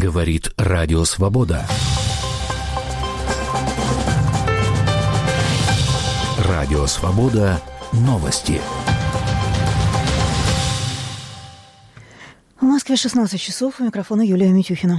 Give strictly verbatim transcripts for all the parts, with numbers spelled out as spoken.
Говорит Радио Свобода. Радио Свобода. Новости. В Москве шестнадцать часов. У микрофона Юлия Митюхина.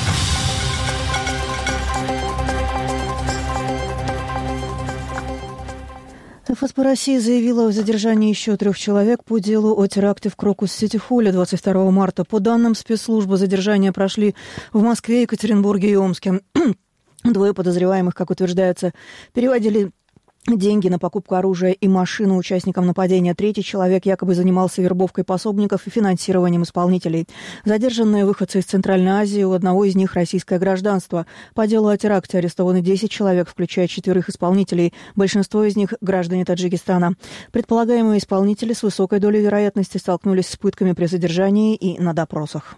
эф эс пэ России заявила о задержании еще трех человек по делу о теракте в Крокус-Сити-Холле двадцать второго марта. По данным спецслужбы, задержания прошли в Москве, Екатеринбурге и Омске. Двое подозреваемых, как утверждается, переводили деньги на покупку оружия и машину участникам нападения. Третий человек якобы занимался вербовкой пособников и финансированием исполнителей. Задержанные выходцы из Центральной Азии, у одного из них российское гражданство. По делу о теракте арестованы десять человек, включая четверых исполнителей. Большинство из них – граждане Таджикистана. Предполагаемые исполнители с высокой долей вероятности столкнулись с пытками при задержании и на допросах.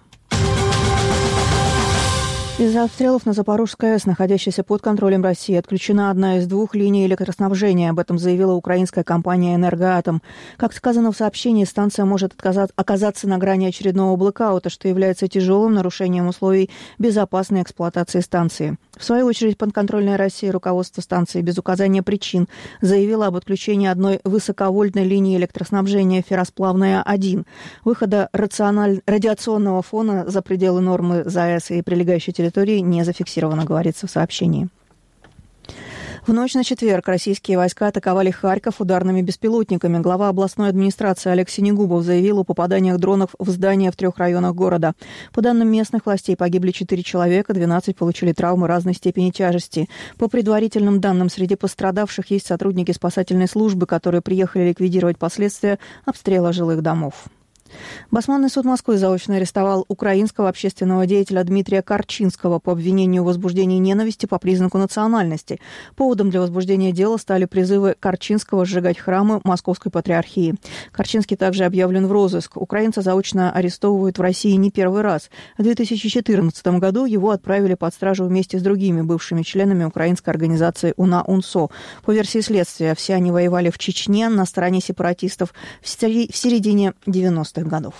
Из-за обстрелов на Запорожской АЭС, находящейся под контролем России, отключена одна из двух линий электроснабжения. Об этом заявила украинская компания «Энергоатом». Как сказано в сообщении, станция может оказаться на грани очередного блэкаута, что является тяжелым нарушением условий безопасной эксплуатации станции. В свою очередь, подконтрольная России руководство станции без указания причин заявило об отключении одной высоковольтной линии электроснабжения «Ферросплавная один». Выхода рациональ... радиационного фона за пределы нормы ЗАЭС и прилегающей территории территории не зафиксировано, говорится в сообщении. В ночь на четверг российские войска атаковали Харьков ударными беспилотниками. Глава областной администрации Олег Синегубов заявил о попаданиях дронов в здания в трех районах города. По данным местных властей, погибли четыре человека, двенадцать получили травмы разной степени тяжести. По предварительным данным, среди пострадавших есть сотрудники спасательной службы, которые приехали ликвидировать последствия обстрела жилых домов. Басманный суд Москвы заочно арестовал украинского общественного деятеля Дмитрия Корчинского по обвинению в возбуждении ненависти по признаку национальности. Поводом для возбуждения дела стали призывы Корчинского сжигать храмы Московской Патриархии. Корчинский также объявлен в розыск. Украинца заочно арестовывают в России не первый раз. В две тысячи четырнадцатом году его отправили под стражу вместе с другими бывшими членами украинской организации УНА-УНСО. По версии следствия, все они воевали в Чечне на стороне сепаратистов в середине девяностых годов.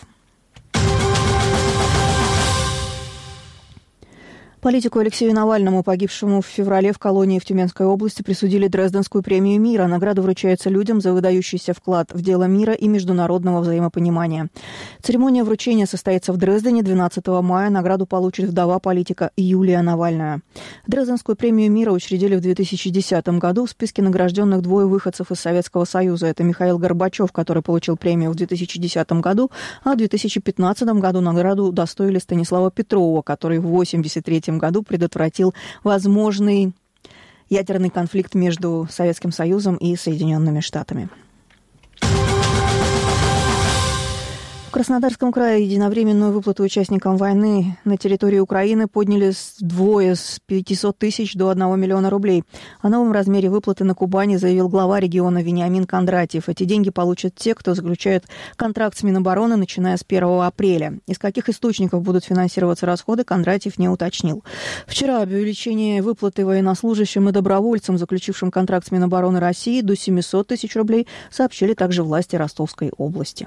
Политику Алексею Навальному, погибшему в феврале в колонии в Тюменской области, присудили Дрезденскую премию мира. Награда вручается людям за выдающийся вклад в дело мира и международного взаимопонимания. Церемония вручения состоится в Дрездене двенадцатого мая. Награду получит вдова политика Юлия Навальная. Дрезденскую премию мира учредили в две тысячи десятом году. В списке награжденных двое выходцев из Советского Союза. Это Михаил Горбачев, который получил премию в две тысячи десятом году, а в две тысячи пятнадцатом году награду удостоили Станислава Петрова, который в восемьдесят третьем году предотвратил возможный ядерный конфликт между Советским Союзом и Соединенными Штатами. В Краснодарском крае единовременную выплату участникам войны на территории Украины подняли вдвое с пятисот тысяч до одного миллиона рублей. О новом размере выплаты на Кубани заявил глава региона Вениамин Кондратьев. Эти деньги получат те, кто заключает контракт с Минобороны, начиная с первого апреля. Из каких источников будут финансироваться расходы, Кондратьев не уточнил. Вчера об увеличении выплаты военнослужащим и добровольцам, заключившим контракт с Минобороны России, до семисот тысяч рублей, сообщили также власти Ростовской области.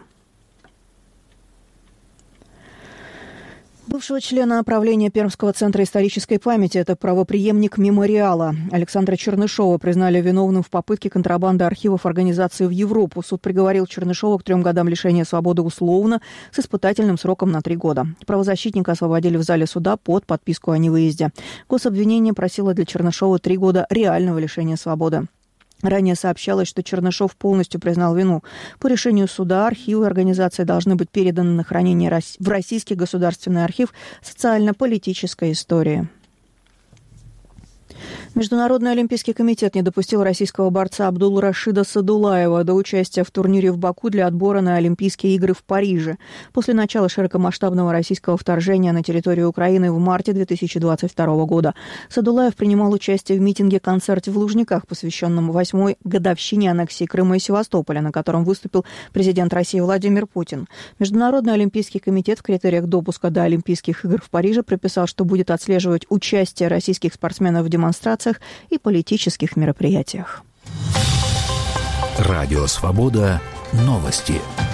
Бывшего члена правления Пермского центра исторической памяти, это правопреемник мемориала, Александра Чернышова признали виновным в попытке контрабанды архивов организации в Европу. Суд приговорил Чернышова к трем годам лишения свободы условно с испытательным сроком на три года. Правозащитника освободили в зале суда под подписку о невыезде. Гособвинение просило для Чернышова три года реального лишения свободы. Ранее сообщалось, что Чернышов полностью признал вину. По решению суда архивы организации должны быть переданы на хранение в Российский государственный архив социально-политической истории. Международный олимпийский комитет не допустил российского борца Абдул-Рашида Садулаева до участия в турнире в Баку для отбора на Олимпийские игры в Париже. После начала широкомасштабного российского вторжения на территорию Украины в марте две тысячи двадцать второго года Садулаев принимал участие в митинге-концерте в Лужниках, посвященном восьмой годовщине аннексии Крыма и Севастополя, на котором выступил президент России Владимир Путин. Международный олимпийский комитет в критериях допуска до Олимпийских игр в Париже прописал, что будет отслеживать участие российских спортсменов в демонстрациях и политических мероприятиях. Радио Свобода. Новости.